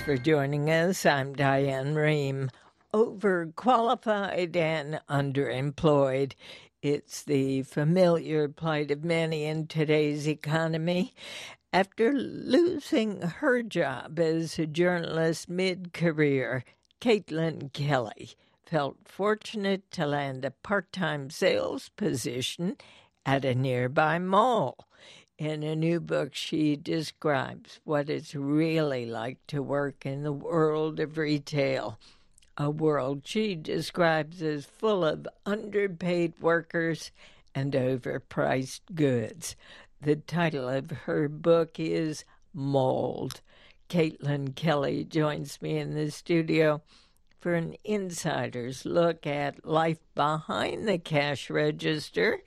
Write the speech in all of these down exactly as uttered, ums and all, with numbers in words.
for joining us. I'm Diane Rehm. Overqualified and underemployed. It's the familiar plight of many in today's economy. After losing her job as a journalist mid-career, Caitlin Kelly felt fortunate to land a part-time sales position at a nearby mall. In a new book, she describes what it's really like to work in the world of retail, a world she describes as full of underpaid workers and overpriced goods. The title of her book is Mold. Caitlin Kelly joins me in the studio for an insider's look at life behind the cash register,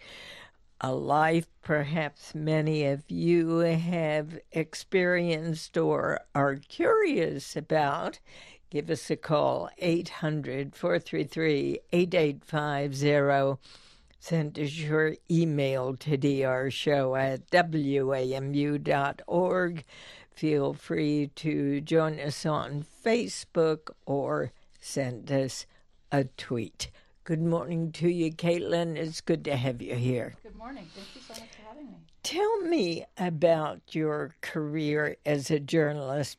a life perhaps many of you have experienced or are curious about. Give us a call, eight hundred, four three three, eight eight five zero. Send us your email to d r show at w a m u dot org. Feel free to join us on Facebook or send us a tweet. Good morning to you, Caitlin. It's good to have you here. Good morning. Thank you so much for having me. Tell me about your career as a journalist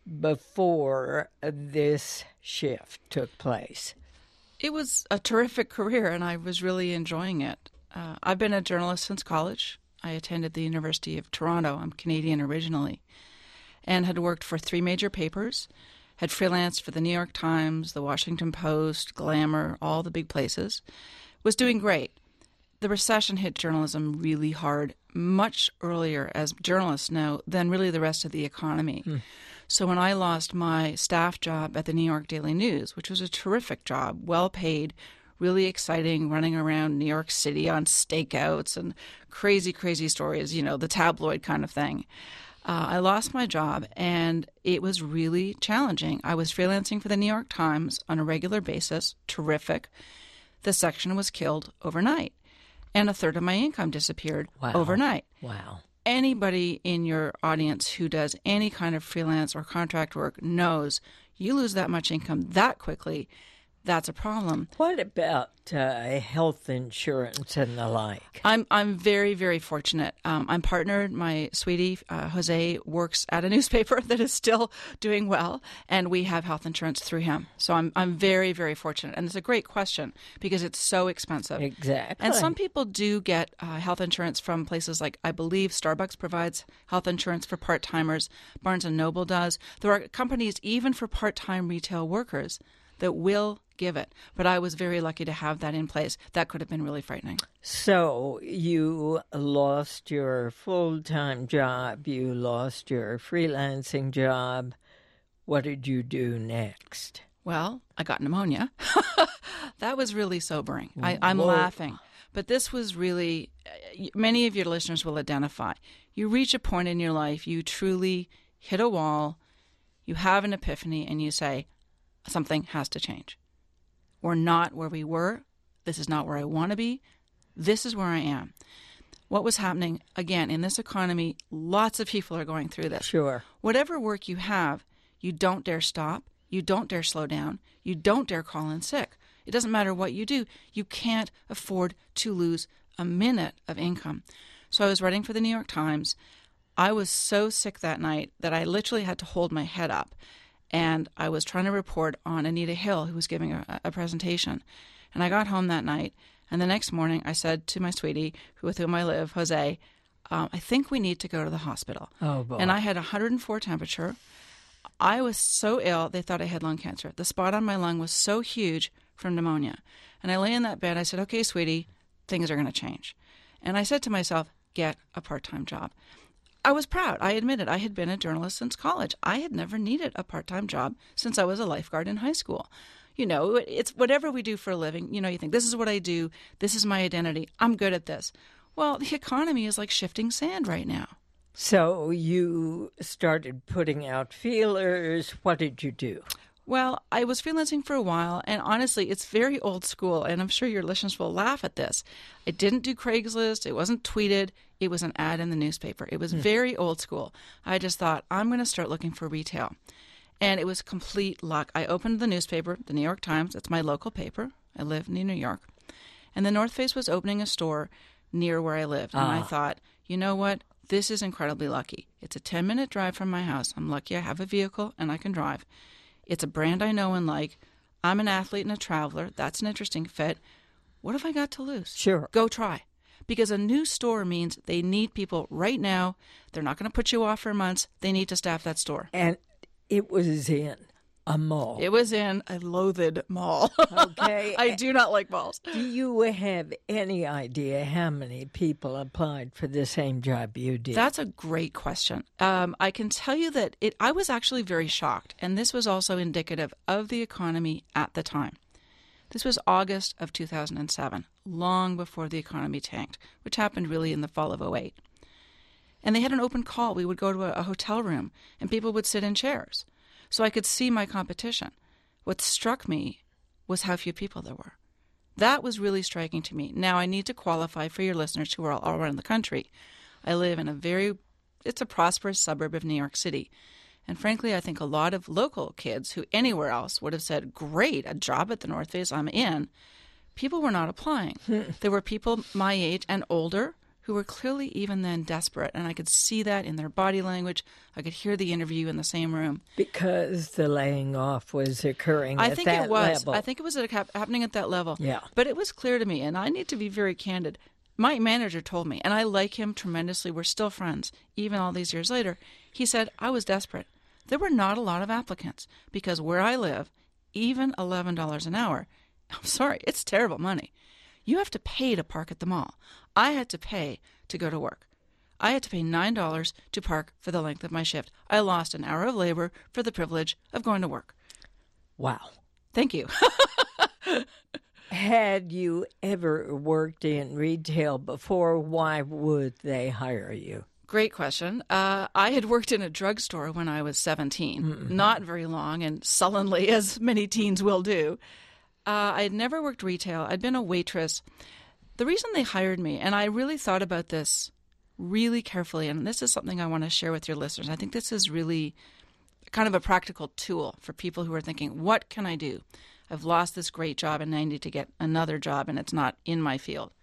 before this shift took place. It was a terrific career, and I was really enjoying it. Uh, I've been a journalist since college. I attended the University of Toronto. I'm Canadian originally, and had worked for three major papers, had freelanced for the New York Times, the Washington Post, Glamour, all the big places. Was doing great. The recession hit journalism really hard, much earlier, as journalists know, than really the rest of the economy. Hmm. So when I lost my staff job at the New York Daily News, which was a terrific job, well paid, really exciting, running around New York City on stakeouts and crazy, crazy stories, you know, the tabloid kind of thing. Uh, I lost my job, and it was really challenging. I was freelancing for the New York Times on a regular basis, terrific. The section was killed overnight, and a third of my income disappeared wow. overnight. Wow. Anybody in your audience who does any kind of freelance or contract work knows you lose that much income that quickly. That's a problem. What about uh, health insurance and the like? I'm I'm very, very fortunate. Um, I'm partnered. My sweetie, uh, Jose, works at a newspaper that is still doing well, and we have health insurance through him. So I'm I'm very, very fortunate. And it's a great question because it's so expensive. Exactly. And some people do get uh, health insurance from places like, I believe, Starbucks provides health insurance for part-timers. Barnes and Noble does. There are companies even for part-time retail workers that will give it. But I was very lucky to have that in place. That could have been really frightening. So you lost your full-time job. You lost your freelancing job. What did you do next? Well, I got pneumonia. That was really sobering. I, I'm Whoa. laughing. But this was really, many of your listeners will identify. You reach a point in your life, you truly hit a wall, you have an epiphany, and you say, something has to change. We're not where we were. This is not where I want to be. This is where I am. What was happening, again, in this economy, lots of people are going through this. Sure. Whatever work you have, you don't dare stop. You don't dare slow down. You don't dare call in sick. It doesn't matter what you do. You can't afford to lose a minute of income. So I was writing for the New York Times. I was so sick that night that I literally had to hold my head up. And I was trying to report on Anita Hill, who was giving a, a presentation. And I got home that night, and the next morning I said to my sweetie, who with whom I live, Jose, um, I think we need to go to the hospital. Oh, boy. And I had one hundred four temperature. I was so ill, they thought I had lung cancer. The spot on my lung was so huge from pneumonia. And I lay in that bed. I said, okay, sweetie, things are going to change. And I said to myself, get a part-time job. I was proud. I admitted I had been a journalist since college. I had never needed a part-time job since I was a lifeguard in high school. You know, it's whatever we do for a living. You know, you think, this is what I do. This is my identity. I'm good at this. Well, the economy is like shifting sand right now. So you started putting out feelers. What did you do? Well, I was freelancing for a while, and honestly, it's very old school, and I'm sure your listeners will laugh at this. I didn't do Craigslist. It wasn't tweeted. It was an ad in the newspaper. It was very old school. I just thought, I'm going to start looking for retail. And it was complete luck. I opened the newspaper, the New York Times. It's my local paper. I live in New York. And the North Face was opening a store near where I lived. And Ah. I thought, you know what? This is incredibly lucky. It's a ten-minute drive from my house. I'm lucky I have a vehicle and I can drive. It's a brand I know and like. I'm an athlete and a traveler. That's an interesting fit. What have I got to lose? Sure. Go try. Because a new store means they need people right now. They're not going to put you off for months. They need to staff that store. And it was in a mall. It was in a loathed mall. Okay. I do not like malls. Do you have any idea how many people applied for the same job you did? That's a great question. Um, I can tell you that it. I was actually very shocked, and this was also indicative of the economy at the time. This was August of two thousand seven, long before the economy tanked, which happened really in the fall of oh eight. And they had an open call. We would go to a, a hotel room, and people would sit in chairs. So I could see my competition. What struck me was how few people there were. That was really striking to me. Now, I need to qualify for your listeners who are all around the country. I live in a very, it's a prosperous suburb of New York City. And frankly, I think a lot of local kids who anywhere else would have said, great, a job at the North Face, I'm in. People were not applying. There were people my age and older who were clearly even then desperate. And I could see that in their body language. I could hear the interview in the same room. Because the laying off was occurring I at think that it was. level. I think it was at, happening at that level. Yeah. But it was clear to me, and I need to be very candid. My manager told me, and I like him tremendously. We're still friends, even all these years later. He said, I was desperate. There were not a lot of applicants because where I live, even eleven dollars an hour, I'm sorry, it's terrible money. You have to pay to park at the mall. I had to pay to go to work. I had to pay nine dollars to park for the length of my shift. I lost an hour of labor for the privilege of going to work. Wow. Thank you. Had you ever worked in retail before? Why would they hire you? Great question. Uh, I had worked in a drugstore when I was seventeen, mm-hmm. Not very long, and sullenly, as many teens will do. Uh, I had never worked retail. I'd been a waitress. The reason they hired me, and I really thought about this really carefully, and this is something I want to share with your listeners. I think this is really kind of a practical tool for people who are thinking, what can I do? I've lost this great job and I need to get another job and it's not in my field.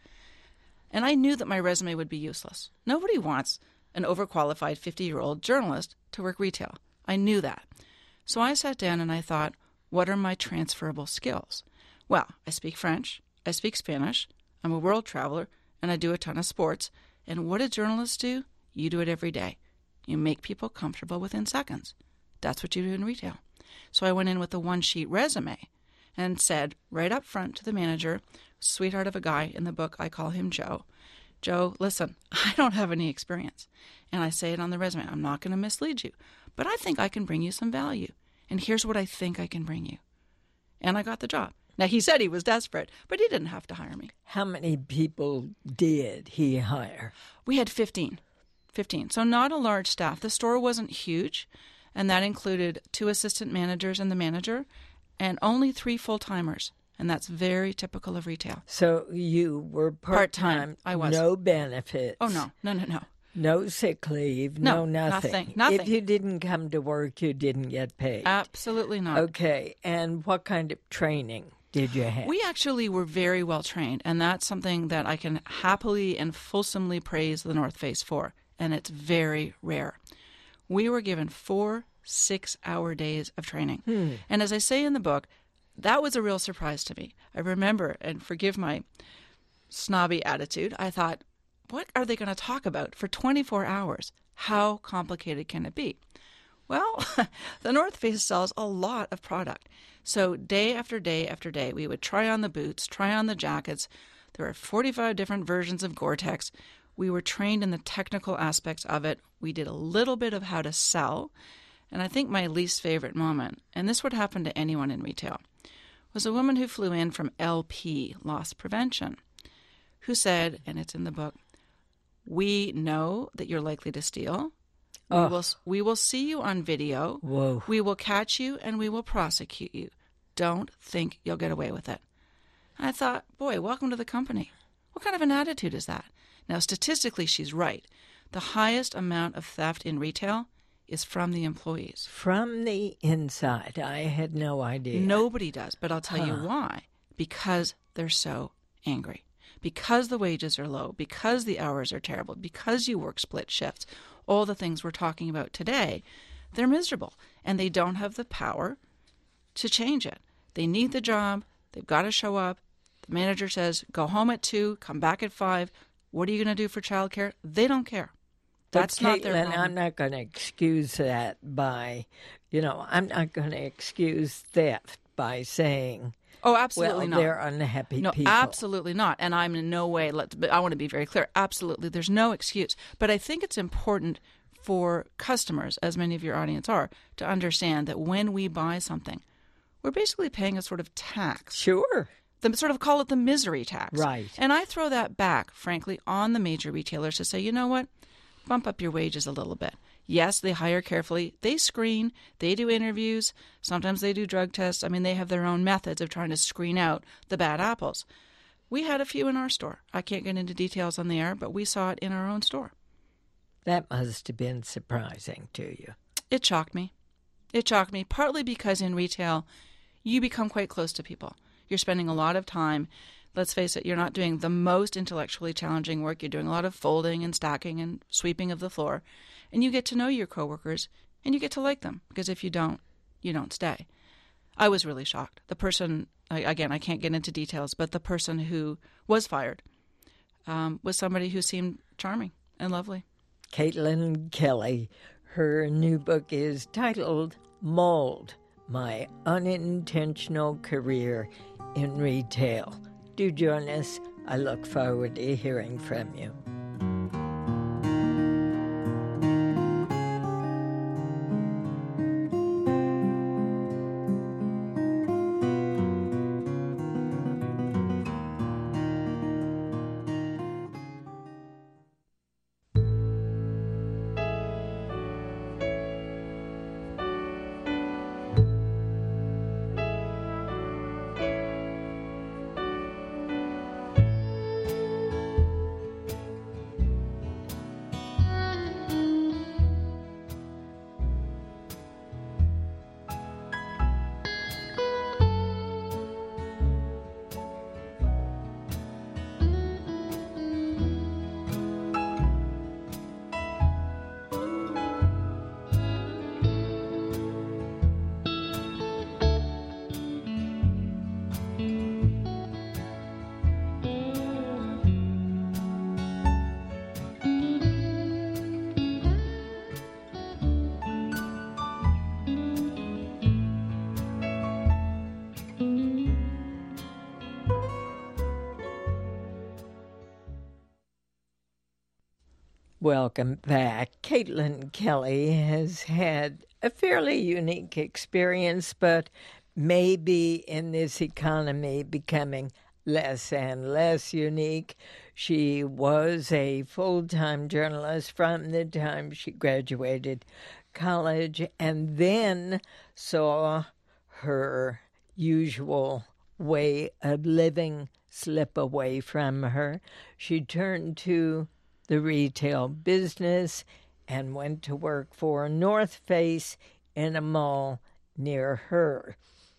And I knew that my resume would be useless. Nobody wants an overqualified fifty-year-old journalist to work retail. I knew that. So I sat down and I thought, what are my transferable skills? Well, I speak French, I speak Spanish, I'm a world traveler, and I do a ton of sports. And what do journalists do? You do it every day. You make people comfortable within seconds. That's what you do in retail. So I went in with a one-sheet resume and said right up front to the manager, sweetheart of a guy in the book, I call him Joe, Joe, listen, I don't have any experience. And I say it on the resume. I'm not going to mislead you, but I think I can bring you some value. And here's what I think I can bring you. And I got the job. Now, he said he was desperate, but he didn't have to hire me. How many people did he hire? We had fifteen. fifteen. So not a large staff. The store wasn't huge, and that included two assistant managers and the manager, and only three full-timers. And that's very typical of retail. So you were part-time, Part-time. I was. No benefits. Oh, no. No, no, no. No sick leave, no, No, nothing. nothing, nothing. If you didn't come to work, you didn't get paid. Absolutely not. Okay, and what kind of training did you have? We actually were very well trained, and that's something that I can happily and fulsomely praise the North Face for, and it's very rare. We were given four six-hour days of training. Hmm. And as I say in the book, that was a real surprise to me. I remember, and forgive my snobby attitude, I thought, what are they going to talk about for twenty-four hours? How complicated can it be? Well, the North Face sells a lot of product. So day after day after day, we would try on the boots, try on the jackets. There were forty-five different versions of Gore-Tex. We were trained in the technical aspects of it. We did a little bit of how to sell. And I think my least favorite moment, and this would happen to anyone in retail, was a woman who flew in from L P, Loss Prevention, who said, and it's in the book, we know that you're likely to steal. Oh. We will, we will see you on video. Whoa. We will catch you and we will prosecute you. Don't think you'll get away with it. And I thought, boy, welcome to the company. What kind of an attitude is that? Now, statistically, she's right. The highest amount of theft in retail is from the employees. From the inside. I had no idea. Nobody does, but I'll tell Huh. you why. Because they're so angry. Because the wages are low. Because the hours are terrible. Because you work split shifts. All the things we're talking about today, they're miserable. And they don't have the power to change it. They need the job. They've got to show up. The manager says, go home at two, come back at five. What are you going to do for childcare? They don't care. That's but not their Caitlin, problem. I'm not going to excuse that by, you know, I'm not going to excuse theft by saying, Oh, absolutely well, not. they're unhappy No, people. absolutely not. And I'm in no way, let, but I want to be very clear, absolutely, there's no excuse. But I think it's important for customers, as many of your audience are, to understand that when we buy something, we're basically paying a sort of tax. Sure. The, sort of call it the misery tax. Right. And I throw that back, frankly, on the major retailers to say, you know what, bump up your wages a little bit. Yes, they hire carefully. They screen. They do interviews. Sometimes they do drug tests. I mean, they have their own methods of trying to screen out the bad apples. We had a few in our store. I can't get into details on the air, but we saw it in our own store. That must have been surprising to you. It shocked me. It shocked me, partly because in retail, you become quite close to people. You're spending a lot of time. Let's face it, you're not doing the most intellectually challenging work. You're doing a lot of folding and stacking and sweeping of the floor. And you get to know your coworkers, and you get to like them, because if you don't, you don't stay. I was really shocked. The person, again, I can't get into details, but the person who was fired um, was somebody who seemed charming and lovely. Caitlin Kelly. Her new book is titled Mold, My Unintentional Career in Retail. Do join us. I look forward to hearing from you. Welcome back. Caitlin Kelly has had a fairly unique experience, but maybe in this economy becoming less and less unique. She was a full-time journalist from the time she graduated college and then saw her usual way of living slip away from her. She turned to the retail business and went to work for North Face in a mall near her.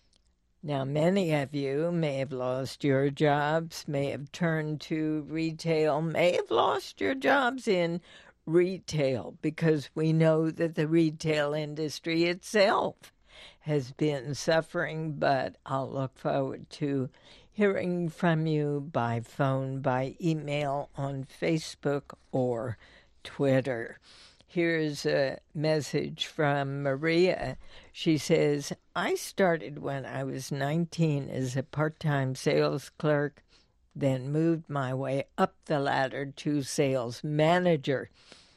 Now, many of you may have lost your jobs, may have turned to retail, may have lost your jobs in retail, because we know that the retail industry itself has been suffering, but I'll look forward to hearing from you by phone, by email, on Facebook or Twitter. Here's a message from Maria. She says, I started when I was nineteen as a part-time sales clerk, then moved my way up the ladder to sales manager.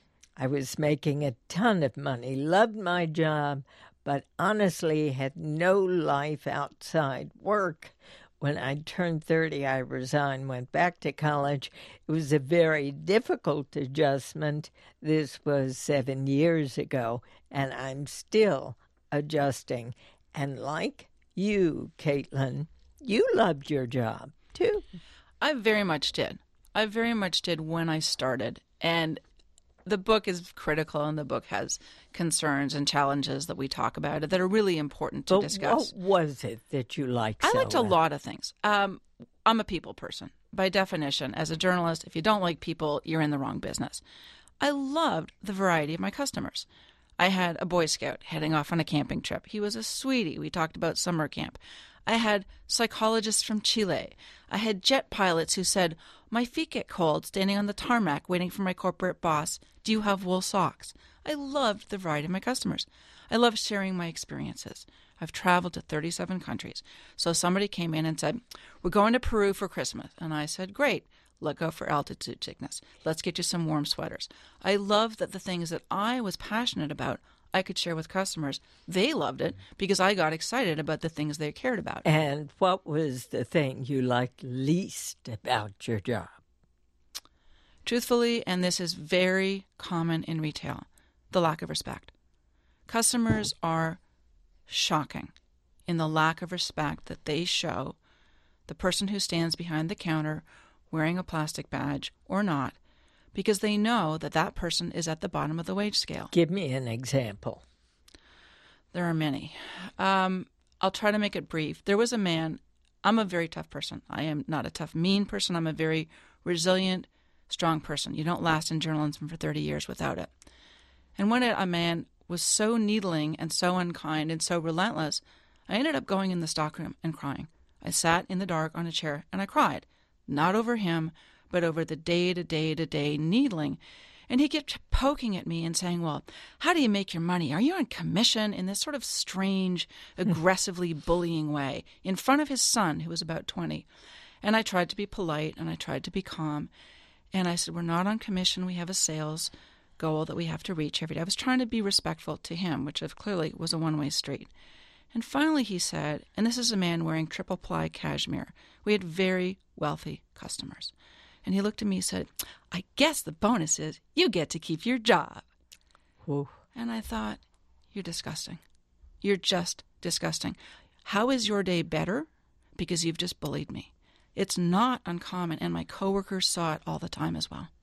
I was making a ton of money, loved my job, but honestly had no life outside work. When I turned thirty, I resigned, went back to college. It was a very difficult adjustment. This was seven years ago, and I'm still adjusting. And like you, Caitlin, you loved your job, too. I very much did. I very much did when I started. And the book is critical, and the book has concerns and challenges that we talk about that are really important to but discuss. What was it that you liked? I so liked a well? lot of things. Um, I'm a people person. By definition, as a journalist, if you don't like people, you're in the wrong business. I loved the variety of my customers. I had a Boy Scout heading off on a camping trip. He was a sweetie. We talked about summer camp. I had psychologists from Chile. I had jet pilots who said, my feet get cold standing on the tarmac waiting for my corporate boss. Do you have wool socks? I loved the variety of my customers. I loved sharing my experiences. I've traveled to thirty-seven countries. So somebody came in and said, we're going to Peru for Christmas. And I said, great. Let go for altitude sickness. Let's get you some warm sweaters. I love that the things that I was passionate about, I could share with customers. They loved it because I got excited about the things they cared about. And what was the thing you liked least about your job? Truthfully, and this is very common in retail, the lack of respect. Customers are shocking in the lack of respect that they show the person who stands behind the counter wearing a plastic badge or not, because they know that that person is at the bottom of the wage scale. Give me an example. There are many. Um, I'll try to make it brief. There was a man, I'm a very tough person. I am not a tough, mean person. I'm a very resilient, strong person. You don't last in journalism for thirty years without it. And when a man was so needling and so unkind and so relentless, I ended up going in the stockroom and crying. I sat in the dark on a chair and I cried. Not over him, but over the day-to-day-to-day needling. And he kept poking at me and saying, well, how do you make your money? Are you on commission? In this sort of strange, aggressively bullying way in front of his son, who was about twenty. And I tried to be polite and I tried to be calm. And I said, we're not on commission. We have a sales goal that we have to reach every day. I was trying to be respectful to him, which clearly was a one-way street. And finally he said, and this is a man wearing triple ply cashmere. We had very wealthy customers. And he looked at me and said, I guess the bonus is you get to keep your job. Ooh. And I thought, you're disgusting. You're just disgusting. How is your day better? Because you've just bullied me. It's not uncommon, and my coworkers saw it all the time as well.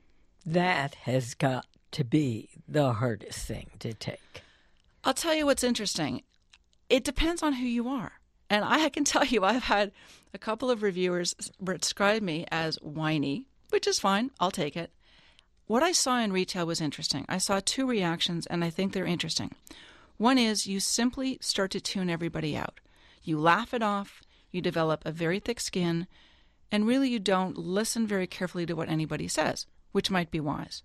That has got to be the hardest thing to take. I'll tell you what's interesting. It depends on who you are. And I can tell you I've had a couple of reviewers describe me as whiny, which is fine. I'll take it. What I saw in retail was interesting. I saw two reactions, and I think they're interesting. One is you simply start to tune everybody out. You laugh it off. You develop a very thick skin, and really you don't listen very carefully to what anybody says, which might be wise.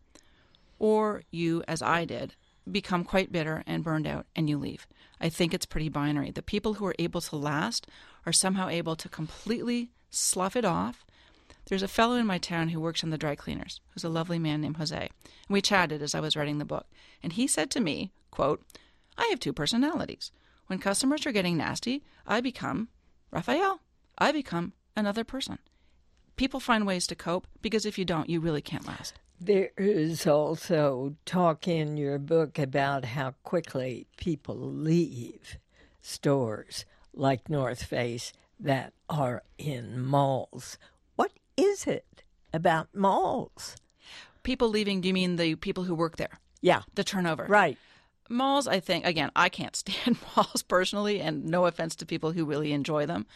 Or you, as I did, become quite bitter and burned out, and you leave. I think it's pretty binary. The people who are able to last are somehow able to completely slough it off. There's a fellow in my town who works in the dry cleaners, who's a lovely man named Jose. And we chatted as I was writing the book. And he said to me, quote, I have two personalities. When customers are getting nasty, I become Raphael. I become another person. People find ways to cope, because if you don't, you really can't last. There is also talk in your book about how quickly people leave stores like North Face that are in malls. What is it about malls? People leaving, do you mean the people who work there? Yeah. The turnover. Right. Malls, I think, again, I can't stand malls personally, and no offense to people who really enjoy them.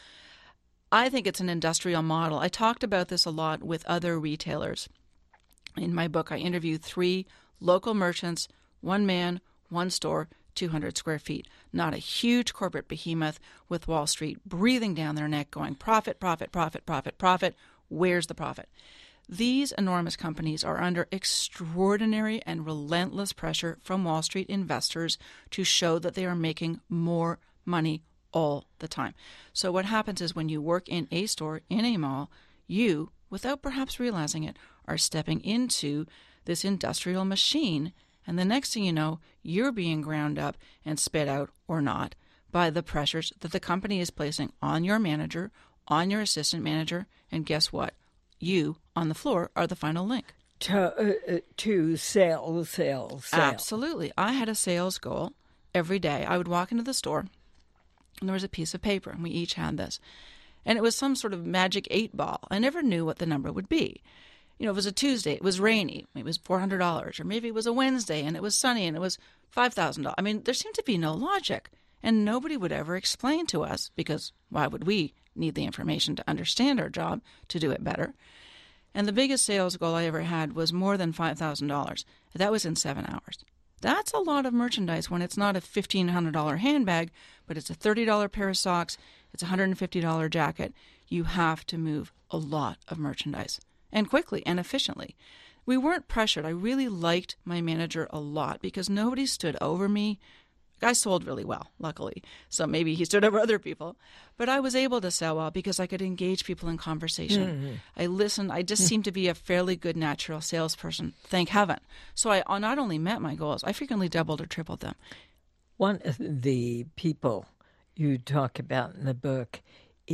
I think it's an industrial model. I talked about this a lot with other retailers. In my book, I interviewed three local merchants, one man, one store, two hundred square feet. Not a huge corporate behemoth with Wall Street breathing down their neck going, profit, profit, profit, profit, profit. Where's the profit? These enormous companies are under extraordinary and relentless pressure from Wall Street investors to show that they are making more money all the time. So what happens is when you work in a store, in a mall, you, without perhaps realizing it, are stepping into this industrial machine. And the next thing you know, you're being ground up and spit out, or not, by the pressures that the company is placing on your manager, on your assistant manager, and guess what? You, on the floor, are the final link. To, uh, to sell, sell, sell. Absolutely. I had a sales goal every day. I would walk into the store, and there was a piece of paper, and we each had this. And it was some sort of magic eight ball. I never knew what the number would be. You know, if it was a Tuesday, it was rainy, maybe it was four hundred dollars. Or maybe it was a Wednesday and it was sunny and it was five thousand dollars. I mean, there seemed to be no logic. And nobody would ever explain to us, because why would we need the information to understand our job to do it better? And the biggest sales goal I ever had was more than five thousand dollars. That was in seven hours. That's a lot of merchandise when it's not a fifteen hundred dollars handbag, but it's a thirty dollars pair of socks, it's a one hundred fifty dollars jacket. You have to move a lot of merchandise, and quickly and efficiently. We weren't pressured. I really liked my manager a lot because nobody stood over me. I sold really well, luckily, so maybe he stood over other people. But I was able to sell well because I could engage people in conversation. Mm-hmm. I listened. I just seemed to be a fairly good natural salesperson, thank heaven. So I not only met my goals, I frequently doubled or tripled them. One of the people you talk about in the book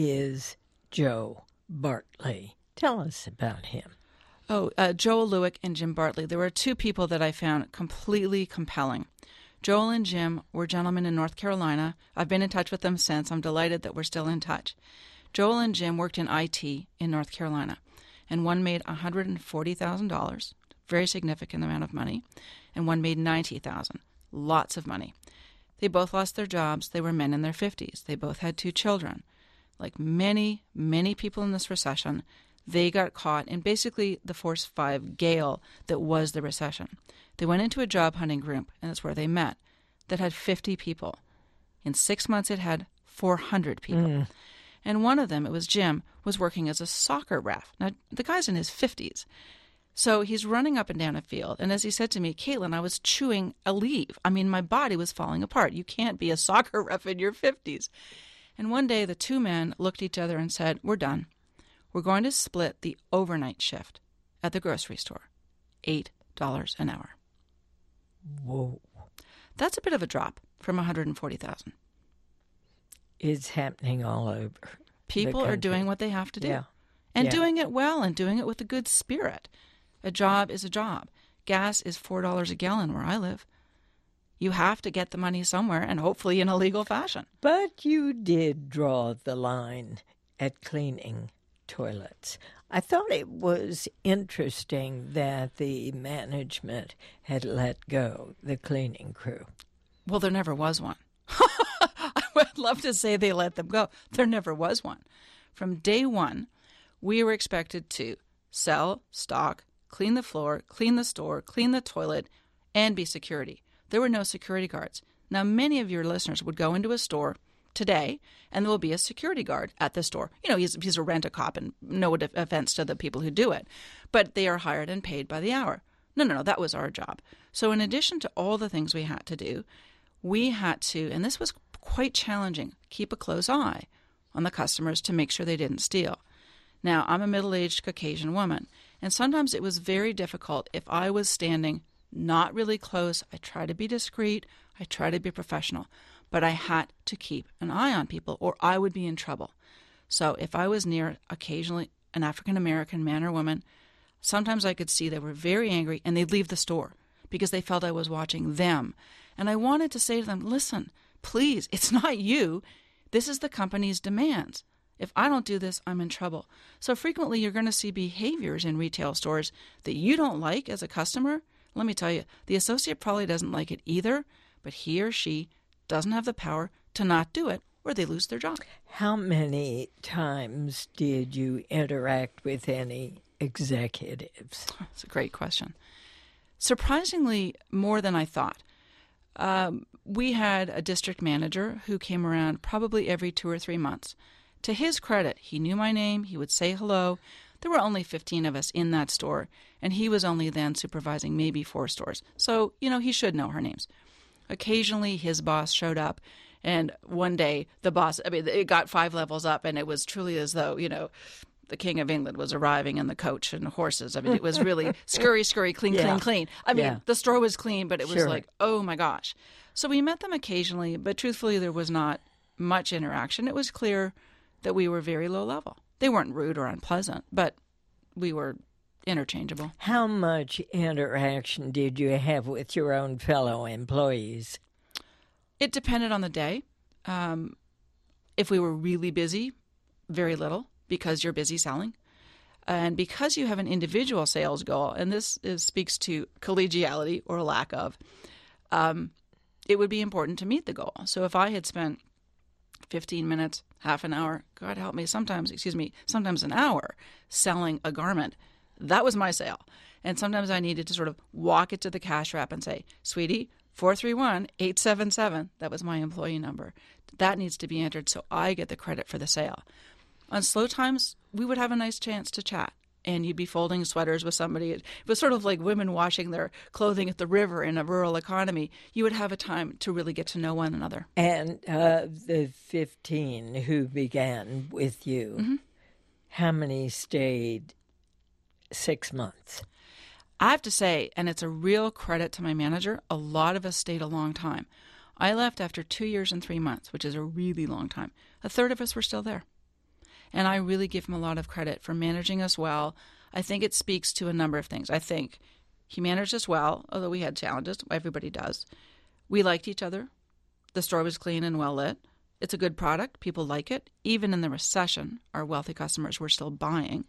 is Joe Bartley. Tell us about him. Oh, uh, Joel Lewick and Jim Bartley. There were two people that I found completely compelling. Joel and Jim were gentlemen in North Carolina. I've been in touch with them since. I'm delighted that we're still in touch. Joel and Jim worked in I T in North Carolina, and one made one hundred forty thousand dollars, very significant amount of money, and one made ninety thousand dollars, lots of money. They both lost their jobs. They were men in their fifties. They both had two children. Like many, many people in this recession, they got caught in basically the Force five gale that was the recession. They went into a job hunting group, and that's where they met, that had fifty people. In six months, it had four hundred people. Mm. And one of them, it was Jim, was working as a soccer ref. Now, the guy's in his fifties. So he's running up and down a field. And as he said to me, Caitlin, I was chewing a leaf. I mean, my body was falling apart. You can't be a soccer ref in your fifties. And one day, the two men looked at each other and said, we're done. We're going to split the overnight shift at the grocery store. eight dollars an hour. Whoa. That's a bit of a drop from one hundred forty thousand. It's happening all over. People are doing what they have to do. Yeah. And yeah. doing it well and doing it with a good spirit. A job is a job. Gas is four dollars a gallon where I live. You have to get the money somewhere, and hopefully in a legal fashion. But you did draw the line at cleaning toilets. I thought it was interesting that the management had let go the cleaning crew. Well, there never was one. I would love to say they let them go. There never was one. From day one, we were expected to sell, stock, clean the floor, clean the store, clean the toilet, and be security. There were no security guards. Now, many of your listeners would go into a store today, and there will be a security guard at the store. You know, he's, he's a rent-a-cop, and no offense to the people who do it, but they are hired and paid by the hour. No, no, no, that was our job. So in addition to all the things we had to do, we had to, and this was quite challenging, keep a close eye on the customers to make sure they didn't steal. Now, I'm a middle-aged Caucasian woman, and sometimes it was very difficult if I was standing not really close. I try to be discreet. I try to be professional. But I had to keep an eye on people or I would be in trouble. So if I was near occasionally an African-American man or woman, sometimes I could see they were very angry and they'd leave the store because they felt I was watching them. And I wanted to say to them, listen, please, it's not you. This is the company's demands. If I don't do this, I'm in trouble. So frequently you're going to see behaviors in retail stores that you don't like as a customer. Let me tell you, the associate probably doesn't like it either, but he or she doesn't have the power to not do it or they lose their job. How many times did you interact with any executives? That's a great question. Surprisingly, more than I thought. Um, we had a district manager who came around probably every two or three months. To his credit, he knew my name. He would say hello. There were only fifteen of us in that store, and he was only then supervising maybe four stores. So, you know, he should know our names. Occasionally, his boss showed up, and one day the boss, I mean, it got five levels up, and it was truly as though, you know, the King of England was arriving in the coach and horses. I mean, it was really scurry, scurry, clean, yeah. clean, clean. I mean, yeah. the store was clean, but it was sure. like, oh my gosh. So we met them occasionally, but truthfully, there was not much interaction. It was clear that we were very low level. They weren't rude or unpleasant, but we were interchangeable. How much interaction did you have with your own fellow employees? It depended on the day. Um, if we were really busy, very little, because you're busy selling. And because you have an individual sales goal, and this is, speaks to collegiality or lack of, um, it would be important to meet the goal. So if I had spent fifteen minutes, half an hour, God help me, sometimes, excuse me, sometimes an hour selling a garment, that was my sale. And sometimes I needed to sort of walk it to the cash wrap and say, sweetie, four three one, eight seven seven, that was my employee number. That needs to be entered so I get the credit for the sale. On slow times, we would have a nice chance to chat, and you'd be folding sweaters with somebody. It was sort of like women washing their clothing at the river in a rural economy. You would have a time to really get to know one another. And uh, the fifteen who began with you, mm-hmm. how many stayed six months? I have to say, and it's a real credit to my manager, a lot of us stayed a long time. I left after two years and three months, which is a really long time. A third of us were still there. And I really give him a lot of credit for managing us well. I think it speaks to a number of things. I think he managed us well, although we had challenges. Everybody does. We liked each other. The store was clean and well lit. It's a good product. People like it. Even in the recession, our wealthy customers were still buying.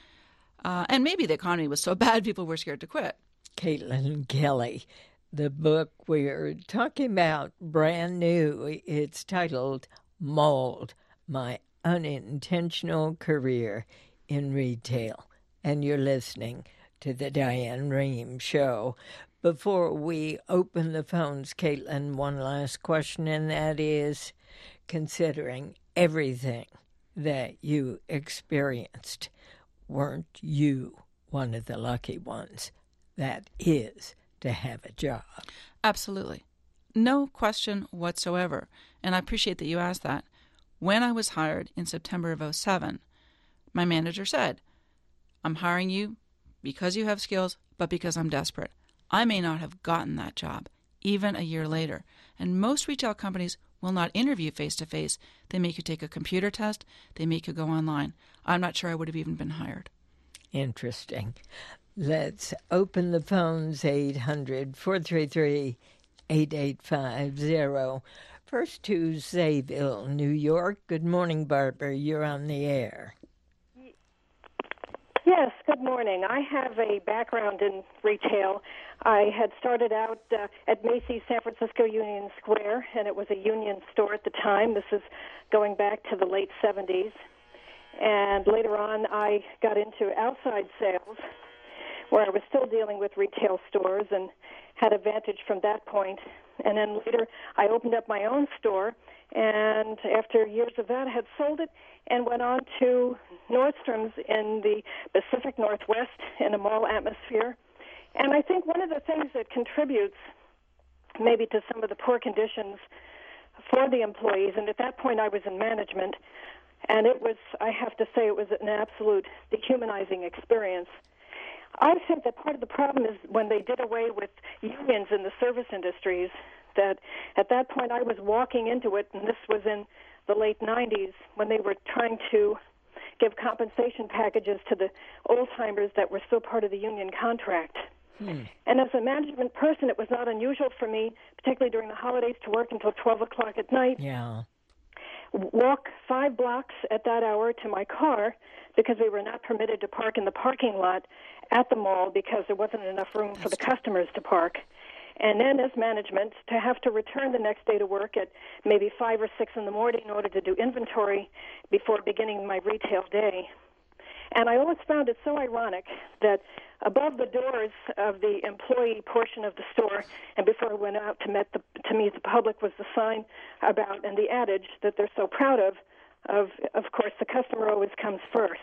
Uh, and maybe the economy was so bad people were scared to quit. Caitlin Kelly, the book we're talking about, brand new. It's titled Mold, My Unintentional Career in Retail. And you're listening to the Diane Rehm Show. Before we open the phones, Caitlin, one last question, and that is, considering everything that you experienced, weren't you one of the lucky ones that is to have a job? Absolutely. No question whatsoever. And I appreciate that you asked that. When I was hired in September of oh seven, my manager said, I'm hiring you because you have skills, but because I'm desperate. I may not have gotten that job, even a year later. And most retail companies will not interview face-to-face. They make you take a computer test. They make you go online. I'm not sure I would have even been hired. Interesting. Let's open the phones, eight hundred, four three three, eight eight five zero. First to Zayville, New York. Good morning, Barbara. You're on the air. Yes, good morning. I have a background in retail. I had started out uh, at Macy's San Francisco Union Square, and it was a union store at the time. This is going back to the late seventies. And later on, I got into outside sales, where I was still dealing with retail stores and had advantage from that point. And then later, I opened up my own store, and after years of that, I had sold it and went on to Nordstrom's in the Pacific Northwest in a mall atmosphere. And I think one of the things that contributes maybe to some of the poor conditions for the employees, and at that point I was in management, and it was, I have to say, it was an absolute dehumanizing experience. I think that part of the problem is when they did away with unions in the service industries, that at that point I was walking into it, and this was in the late nineties, when they were trying to give compensation packages to the old-timers that were still part of the union contract. Hmm. And as a management person, it was not unusual for me, particularly during the holidays, to work until twelve o'clock at night. Yeah. Walk five blocks at that hour to my car because we were not permitted to park in the parking lot at the mall because there wasn't enough room That's for the customers to park. And then as management, to have to return the next day to work at maybe five or six in the morning in order to do inventory before beginning my retail day. And I always found it so ironic that above the doors of the employee portion of the store, and before I went out to meet the, to meet the public, was the sign about, and the adage that they're so proud of, of, of course, the customer always comes first.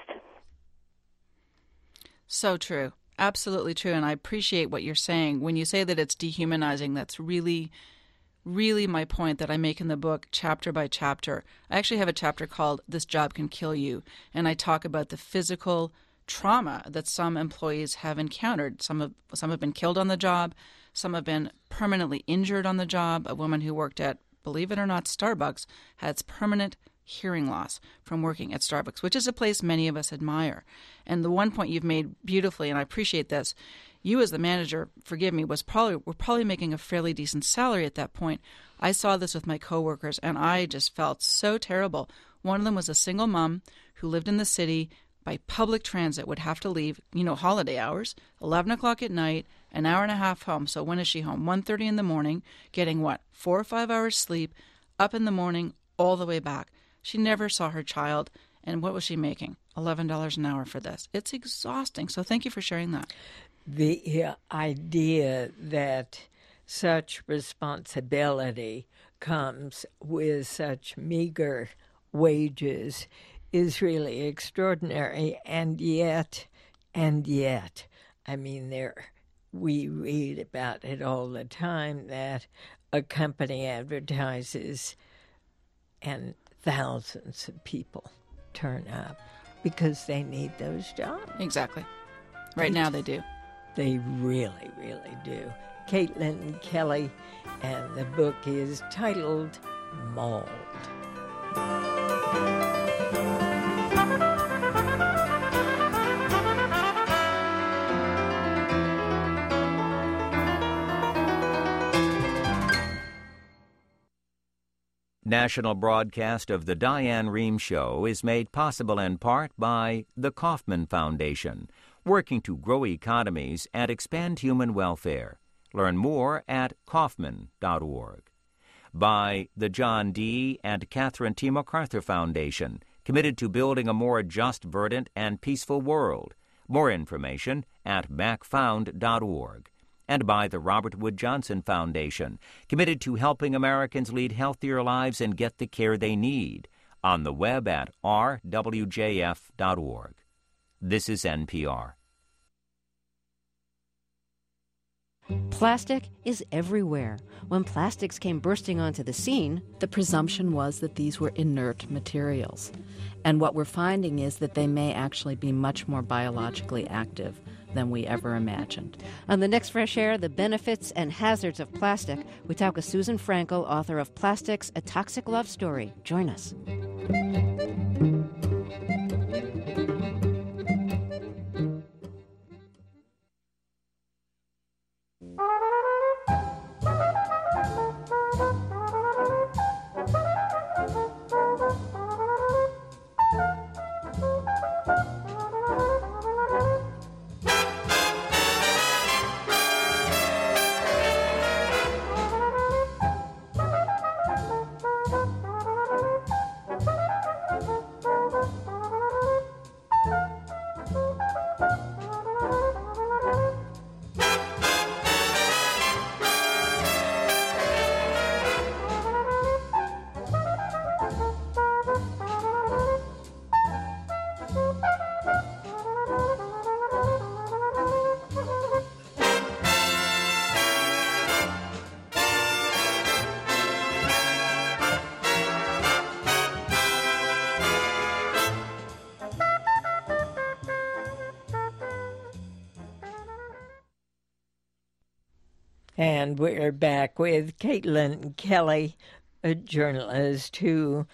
So true. Absolutely true. And I appreciate what you're saying. When you say that it's dehumanizing, that's really, really my point that I make in the book, chapter by chapter. I actually have a chapter called This Job Can Kill You, and I talk about the physical trauma that some employees have encountered. Some have, some have been killed on the job. Some have been permanently injured on the job. A woman who worked at, believe it or not, Starbucks had permanent hearing loss from working at Starbucks, which is a place many of us admire. And the one point you've made beautifully, and I appreciate this, you as the manager, forgive me, was probably were probably making a fairly decent salary at that point. I saw this with my coworkers, and I just felt so terrible. One of them was a single mom who lived in the city, by public transit would have to leave, you know, holiday hours, eleven o'clock at night, an hour and a half home. So when is she home? one thirty in the morning, getting what, four or five hours sleep, up in the morning, all the way back. She never saw her child. And what was she making? eleven dollars an hour for this. It's exhausting. So thank you for sharing that. The uh, idea that such responsibility comes with such meager wages is really extraordinary. And yet, and yet, I mean, there we read about it all the time that a company advertises and thousands of people turn up because they need those jobs. Exactly. Right now they do. They really, really do. Caitlin Kelly, and the book is titled Mauled. National broadcast of the Diane Rehm Show is made possible in part by the Kauffman Foundation, working to grow economies and expand human welfare. Learn more at Kauffman dot org. By the John D. and Catherine T. MacArthur Foundation, committed to building a more just, verdant, and peaceful world. More information at mac found dot org. And by the Robert Wood Johnson Foundation, committed to helping Americans lead healthier lives and get the care they need. On the web at r w j f dot org. This is N P R. Plastic is everywhere. When plastics came bursting onto the scene, the presumption was that these were inert materials. And what we're finding is that they may actually be much more biologically active than we ever imagined. On the next Fresh Air, the benefits and hazards of plastic, we talk with Susan Frankel, author of Plastics, A Toxic Love Story. Join us. And we're back with Caitlin Kelly, a journalist who,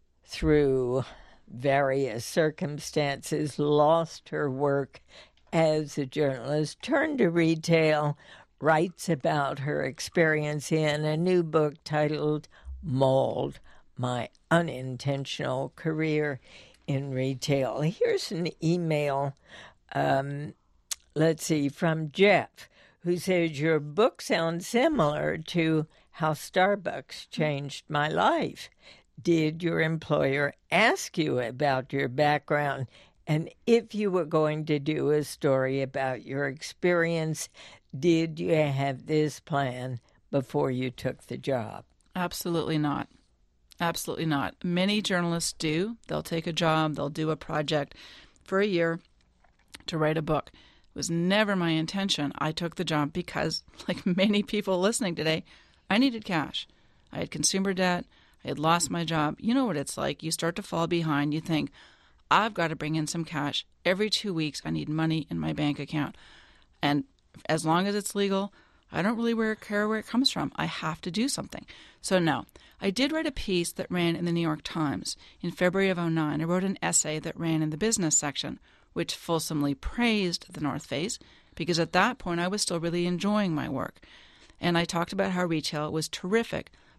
through various circumstances, lost her work as a journalist, turned to retail, writes about her experience in a new book titled Mauled, My Unintentional Career in Retail. Here's an email, um, let's see, from Jeff, who says, your book sounds similar to How Starbucks Changed My Life. Did your employer ask you about your background? And if you were going to do a story about your experience, did you have this plan before you took the job? Absolutely not. Absolutely not. Many journalists do. They'll take a job, they'll do a project for a year to write a book. It was never my intention. I took the job because, like many people listening today, I needed cash. I had consumer debt. I had lost my job. You know what it's like. You start to fall behind. You think, I've got to bring in some cash. Every two weeks, I need money in my bank account. And as long as it's legal, I don't really care where it comes from. I have to do something. So no, I did write a piece that ran in the New York Times in February of oh nine. I wrote an essay that ran in the business section, which fulsomely praised the North Face, because at that point I was still really enjoying my work. And I talked about how retail was terrific,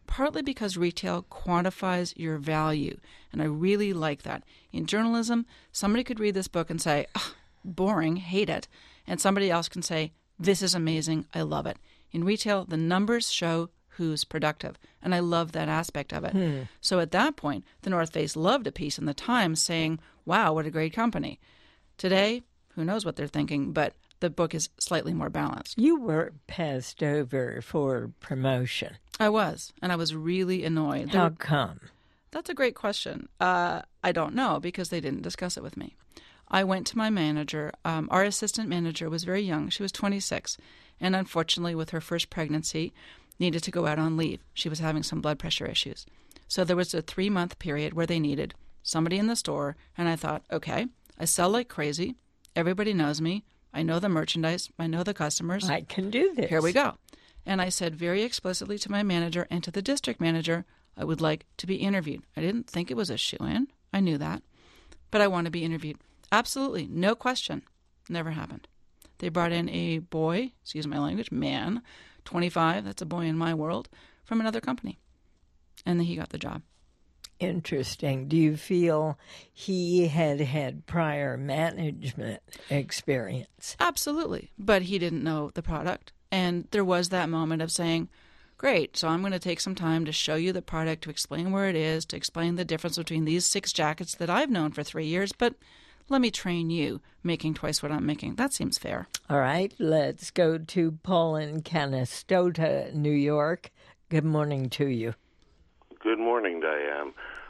partly because retail quantifies your value. And I really like that. In journalism, somebody could read this book and say, oh, boring, hate it. And somebody else can say, this is amazing, I love it. In retail, the numbers show who's productive. And I love that aspect of it. Hmm. So at that point, the North Face loved a piece in the Times saying, wow, what a great company. Today, who knows what they're thinking, but the book is slightly more balanced. You were passed over for promotion. I was, and I was really annoyed. How were, come? That's a great question. Uh, I don't know, because they didn't discuss it with me. I went to my manager. Um, our assistant manager was very young. She was twenty-six, and unfortunately, with her first pregnancy, needed to go out on leave. She was having some blood pressure issues. So there was a three-month period where they needed somebody in the store, and I thought, okay, I sell like crazy. Everybody knows me. I know the merchandise. I know the customers. I can do this. Here we go. And I said very explicitly to my manager and to the district manager, I would like to be interviewed. I didn't think it was a shoo-in. I knew that. But I want to be interviewed. Absolutely. No question. Never happened. They brought in a boy, excuse my language, man, twenty-five, that's a boy in my world, from another company. And then he got the job. Interesting. Do you feel he had had prior management experience? Absolutely. But he didn't know the product. And there was that moment of saying, great, so I'm going to take some time to show you the product, to explain where it is, to explain the difference between these six jackets that I've known for three years, but let me train you making twice what I'm making. That seems fair. All right, let's go to Paul in Canastota, New York. Good morning to you. Good morning, Diane.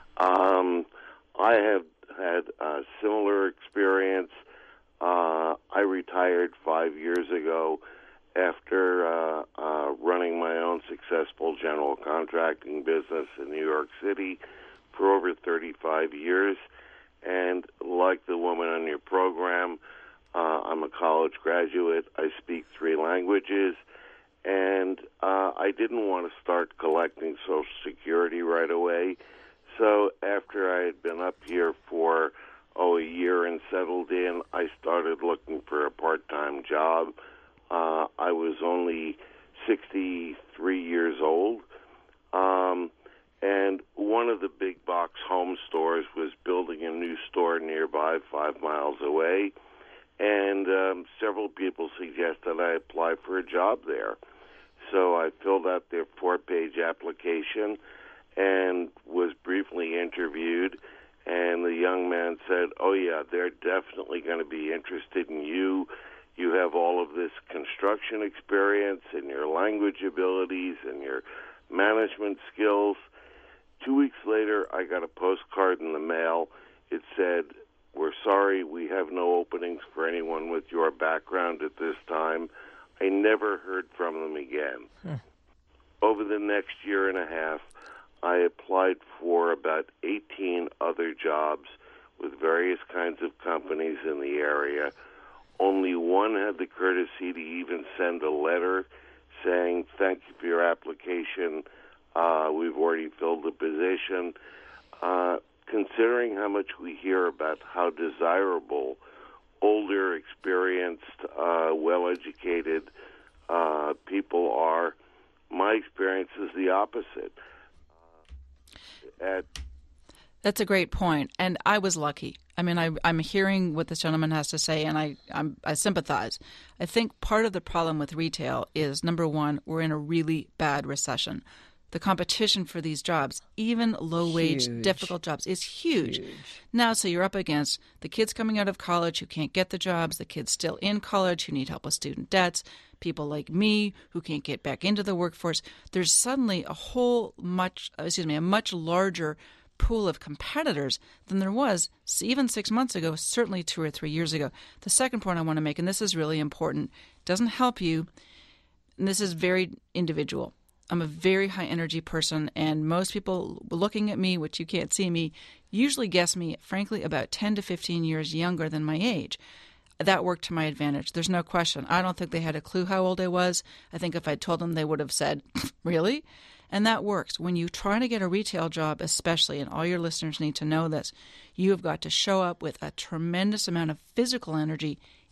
Um, I have had a similar experience. Uh, I retired five years ago after uh, uh, running my own successful general contracting business in New York City for over thirty-five years. And like the woman on your program, uh, I'm a college graduate. I speak three languages. And uh, I didn't want to start collecting Social Security right away. So after I had been up here for, oh, a year and settled in, I started looking for a part-time job. Uh, I was only sixty-three years old. Um, and one of the big box home stores was building a new store nearby, five miles away. And um, several people suggested I apply for a job there. So I filled out their four-page application and was briefly interviewed. And the young man said, oh, yeah, they're definitely going to be interested in you. You have all of this construction experience and your language abilities and your management skills. Two weeks later, I got a postcard in the mail. It said, we're sorry, we have no openings for anyone with your background at this time. I never heard from them again. Hmm. Over the next year and a half, I applied for about eighteen other jobs with various kinds of companies in the area. Only one had the courtesy to even send a letter saying, thank you for your application. Uh, we've already filled the position. Uh, considering how much we hear about how desirable older, experienced, uh, well-educated uh, people are, my experience is the opposite. Uh, at That's a great point, and I was lucky. I mean, I, I'm hearing what this gentleman has to say, and I, I'm, I sympathize. I think part of the problem with retail is, number one, we're in a really bad recession. The competition for these jobs, even low-wage, huge. difficult jobs, is huge. huge. Now, so you're up against the kids coming out of college who can't get the jobs, the kids still in college who need help with student debts, people like me who can't get back into the workforce. There's suddenly a whole much, excuse me, a much larger pool of competitors than there was even six months ago, certainly two or three years ago. The second point I want to make, and this is really important, doesn't help you, and this is very individual. I'm a very high energy person, and most people looking at me, which you can't see me, usually guess me, frankly, about ten to fifteen years younger than my age. That worked to my advantage. There's no question. I don't think they had a clue how old I was. I think if I told them, they would have said, really? And that works. When you try to get a retail job, especially, and all your listeners need to know this, you have got to show up with a tremendous amount of physical energy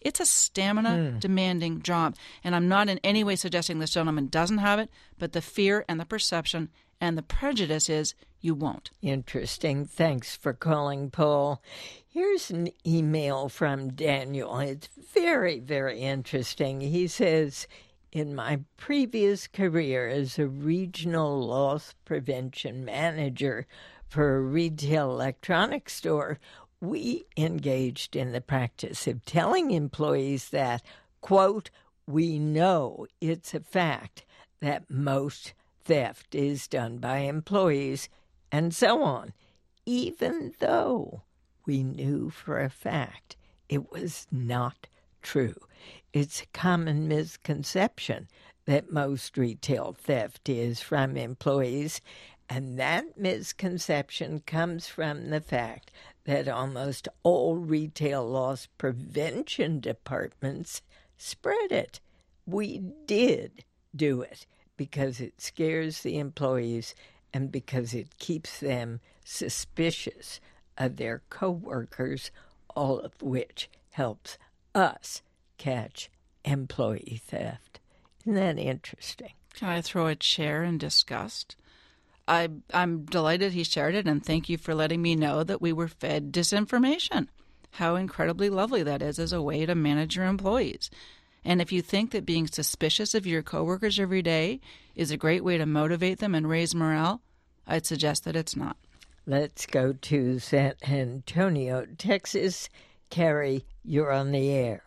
It's a stamina-demanding mm. job. And I'm not in any way suggesting this gentleman doesn't have it, but the fear and the perception and the prejudice is you won't. Interesting. Thanks for calling, Paul. Here's an email from Daniel. It's very, very interesting. He says, in my previous career as a regional loss prevention manager for a retail electronics store, we engaged in the practice of telling employees that, quote, we know it's a fact that most theft is done by employees, and so on, even though we knew for a fact it was not true. It's a common misconception that most retail theft is from employees, and that misconception comes from the fact that almost all retail loss prevention departments spread it. We did do it because it scares the employees and because it keeps them suspicious of their coworkers, all of which helps us catch employee theft. Isn't that interesting? Can I throw a chair in disgust? I, I'm delighted he shared it, and thank you for letting me know that we were fed disinformation. How incredibly lovely that is as a way to manage your employees. And if you think that being suspicious of your coworkers every day is a great way to motivate them and raise morale, I'd suggest that it's not. Let's go to San Antonio, Texas. Carrie, you're on the air.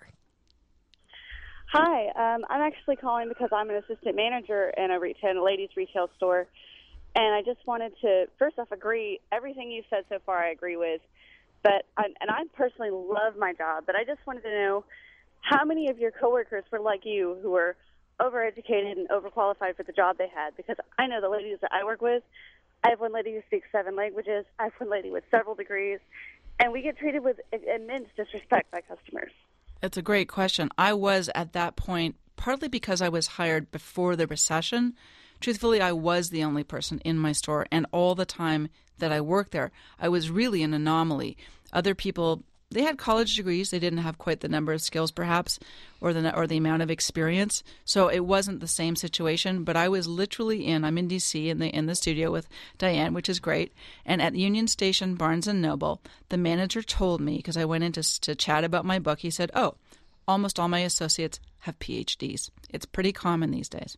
Hi, um, I'm actually calling because I'm an assistant manager in a retail, in a ladies' retail store, and I just wanted to, first off, agree. Everything you've said so far I agree with, but I, and I personally love my job, but I just wanted to know how many of your coworkers were like you who were overeducated and overqualified for the job they had, because I know the ladies that I work with, I have one lady who speaks seven languages, I have one lady with several degrees, and we get treated with immense disrespect by customers. It's a great question. I was at that point, partly because I was hired before the recession. Truthfully, I was the only person in my store, and all the time that I worked there, I was really an anomaly. Other people, they had college degrees. They didn't have quite the number of skills, perhaps, or the or the amount of experience. So it wasn't the same situation. But I was literally in. I'm in D C in the in the studio with Diane, which is great. And at Union Station, Barnes and Noble, the manager told me, because I went in to to chat about my book. He said, "Oh, almost all my associates have P H Ds. It's pretty common these days."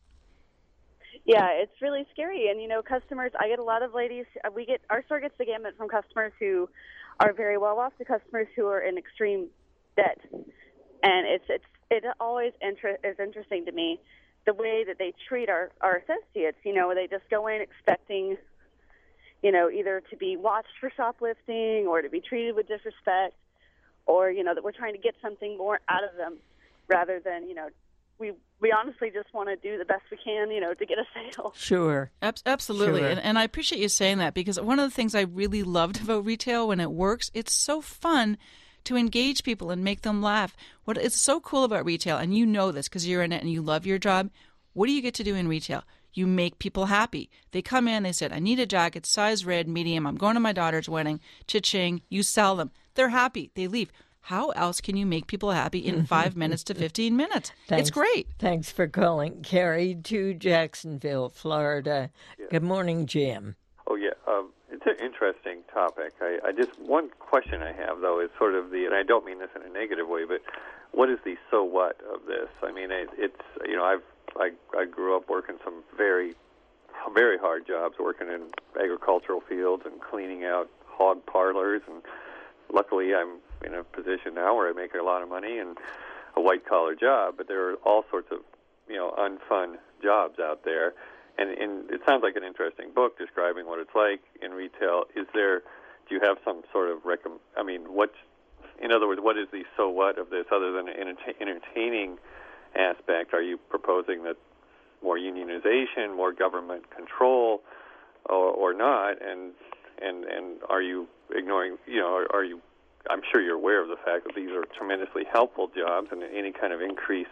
Yeah, it's really scary. And, you know, customers, I get a lot of ladies, we get, our store gets the gamut from customers who are very well off to customers who are in extreme debt. And it's, it's, it always inter- is interesting to me the way that they treat our, our associates. You know, they just go in expecting, you know, either to be watched for shoplifting or to be treated with disrespect, or, you know, that we're trying to get something more out of them rather than, you know, we we honestly just want to do the best we can, you know, to get a sale. Sure. Ab- absolutely. Sure. And, and I appreciate you saying that, because one of the things I really loved about retail when it works, it's so fun to engage people and make them laugh. What is so cool about retail, and you know this because you're in it and you love your job, what do you get to do in retail? You make people happy. They come in, they said, I need a jacket, size red, medium, I'm going to my daughter's wedding, cha-ching, you sell them. They're happy. They leave. How else can you make people happy in five minutes to fifteen minutes? Thanks. It's great. Thanks for calling, Carrie, to Jacksonville, Florida. Yeah. Good morning, Jim. Oh, yeah. Um, it's an interesting topic. I, I just one question I have, though, is sort of the, and I don't mean this in a negative way, but what is the so what of this? I mean, it, it's, you know, I've I, I grew up working some very, very hard jobs, working in agricultural fields and cleaning out hog parlors, and luckily I'm in a position now where I make a lot of money and a white-collar job, but there are all sorts of, you know, unfun jobs out there. And, and it sounds like an interesting book describing what it's like in retail. Is there, do you have some sort of, recom- I mean, what's, in other words, what is the so what of this other than an enter- entertaining aspect? Are you proposing that more unionization, more government control, or, or not? And, and, and are you ignoring, you know, are, are you, I'm sure you're aware of the fact that these are tremendously helpful jobs, and any kind of increase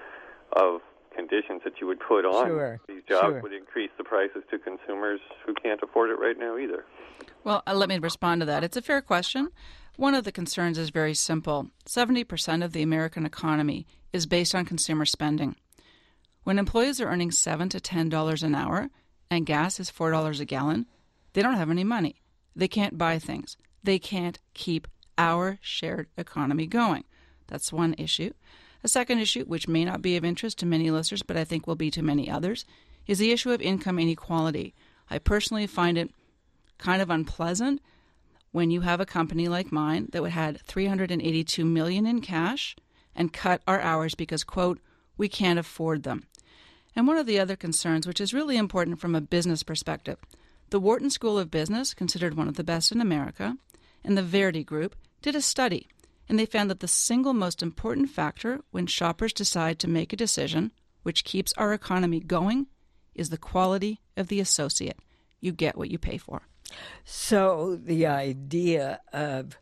of conditions that you would put on sure, these jobs sure. would increase the prices to consumers who can't afford it right now either. Well, uh, let me respond to that. It's a fair question. One of the concerns is very simple. seventy percent of the American economy is based on consumer spending. When employees are earning seven to ten dollars an hour and gas is four dollars a gallon, they don't have any money. They can't buy things. They can't keep our shared economy going. That's one issue. A second issue, which may not be of interest to many listeners, but I think will be to many others, is the issue of income inequality. I personally find it kind of unpleasant when you have a company like mine that had three hundred eighty-two million dollars in cash and cut our hours because, quote, we can't afford them. And one of the other concerns, which is really important from a business perspective, the Wharton School of Business, considered one of the best in America, and the Verdi Group did a study, and they found that the single most important factor when shoppers decide to make a decision which keeps our economy going is the quality of the associate. You get what you pay for. So the idea of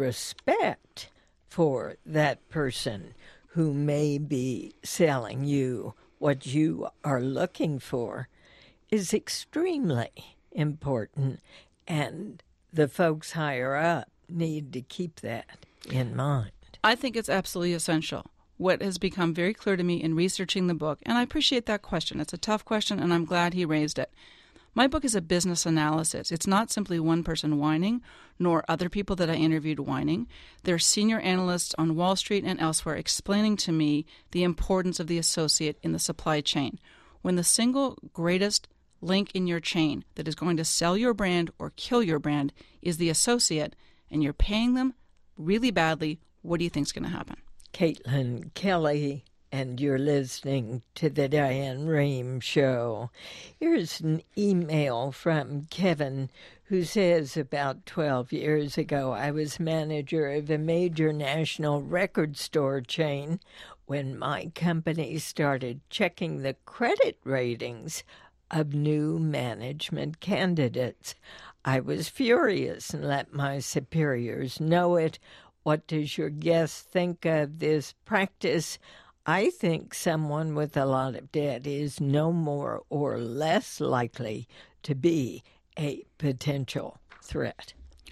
respect for that person who may be selling you what you are looking for is extremely important, and the folks higher up need to keep that in mind. I think it's absolutely essential. What has become very clear to me in researching the book, and I appreciate that question. It's a tough question, and I'm glad he raised it. My book is a business analysis. It's not simply one person whining, nor other people that I interviewed whining. There are senior analysts on Wall Street and elsewhere explaining to me the importance of the associate in the supply chain. When the single greatest link in your chain that is going to sell your brand or kill your brand is the associate, and you're paying them really badly, what do you think is going to happen? Caitlin Kelly, and you're listening to the Diane Rehm Show. Here's an email from Kevin who says, about twelve years ago, I was manager of a major national record store chain when my company started checking the credit ratings of new management candidates. I was furious and let my superiors know it. What does your guest think of this practice? I think someone with a lot of debt is no more or less likely to be a potential threat.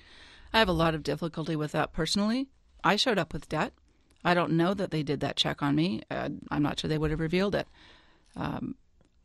I have a lot of difficulty with that personally. I showed up with debt. I don't know that they did that check on me. Uh, I'm not sure they would have revealed it. Um,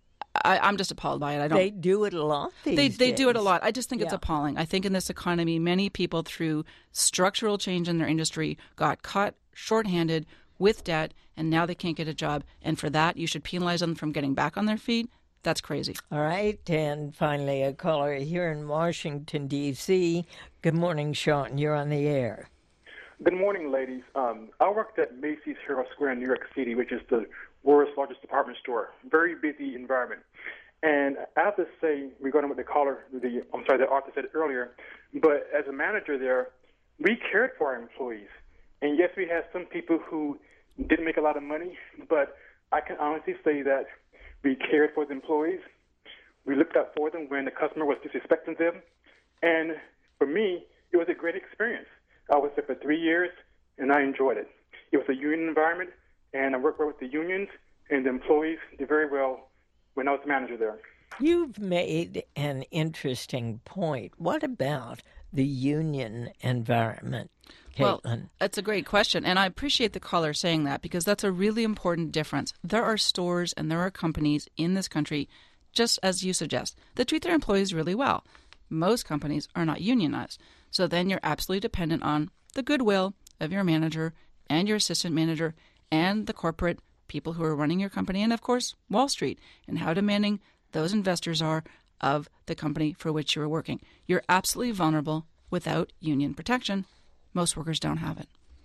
I, I'm just appalled by it. I don't. They do it a lot these They they days. do it a lot. I just think it's Yeah. appalling. I think in this economy, many people through structural change in their industry got caught shorthanded with debt, and now they can't get a job. And for that, you should penalize them from getting back on their feet. That's crazy. All right, and finally a caller here in Washington, D C Good morning, Sean. You're on the air. Good morning, ladies. Um, I worked at Macy's Herald Square in New York City, which is the world's largest department store. Very busy environment. And I have to say, regarding what the caller, the I'm sorry, the author said earlier, but as a manager there, we cared for our employees. And yes, we had some people who didn't make a lot of money, but I can honestly say that we cared for the employees. We looked out for them when the customer was disrespecting them. And for me, it was a great experience. I was there for three years, and I enjoyed it. It was a union environment, and I worked well with the unions, and the employees did very well when I was the manager there. You've made an interesting point. What about the union environment, Caitlin? Well, that's a great question, and I appreciate the caller saying that because that's a really important difference. There are stores and there are companies in this country, just as you suggest, that treat their employees really well. Most companies are not unionized, so then you're absolutely dependent on the goodwill of your manager and your assistant manager and the corporate people who are running your company, and of course, Wall Street, and how demanding those investors are of the company for which you're working. You're absolutely vulnerable without union protection. Most workers don't have it.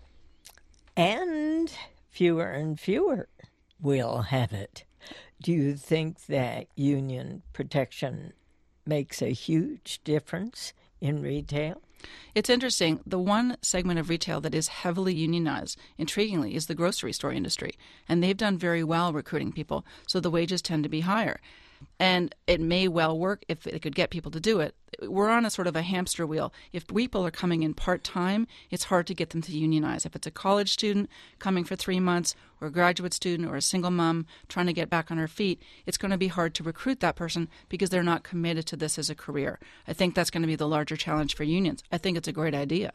And fewer and fewer will have it. Do you think that union protection makes a huge difference in retail? It's interesting. The one segment of retail that is heavily unionized, intriguingly, is the grocery store industry. And they've done very well recruiting people, so the wages tend to be higher. And it may well work if it could get people to do it. We're on a sort of a hamster wheel. If people are coming in part-time, it's hard to get them to unionize. If it's a college student coming for three months or a graduate student or a single mom trying to get back on her feet, it's going to be hard to recruit that person because they're not committed to this as a career. I think that's going to be the larger challenge for unions. I think it's a great idea.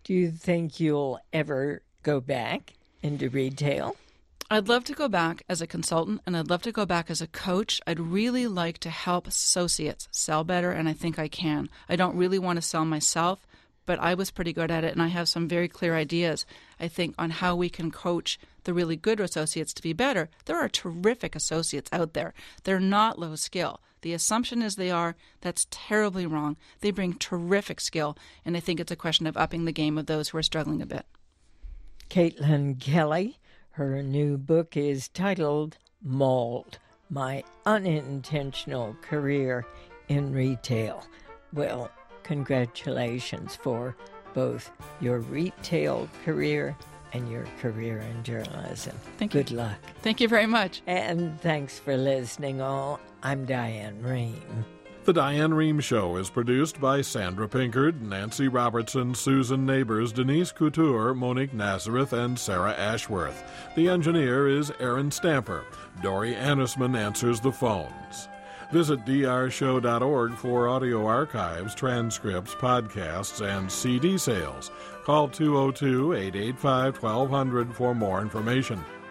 Do you think you'll ever go back into retail? I'd love to go back as a consultant, and I'd love to go back as a coach. I'd really like to help associates sell better, and I think I can. I don't really want to sell myself, but I was pretty good at it, and I have some very clear ideas, I think, on how we can coach the really good associates to be better. There are terrific associates out there. They're not low skill. The assumption is they are. That's terribly wrong. They bring terrific skill, and I think it's a question of upping the game of those who are struggling a bit. Caitlin Kelly, her new book is titled Mauled, My Unintentional Career in Retail. Well, congratulations for both your retail career and your career in journalism. Thank you. Good luck. Thank you very much. And thanks for listening all. I'm Diane Rehm. The Diane Rehm Show is produced by Sandra Pinkard, Nancy Robertson, Susan Neighbors, Denise Couture, Monique Nazareth, and Sarah Ashworth. The engineer is Aaron Stamper. Dory Annisman answers the phones. Visit d r show dot org for audio archives, transcripts, podcasts, and C D sales. Call two oh two, eight eight five, one two zero zero for more information.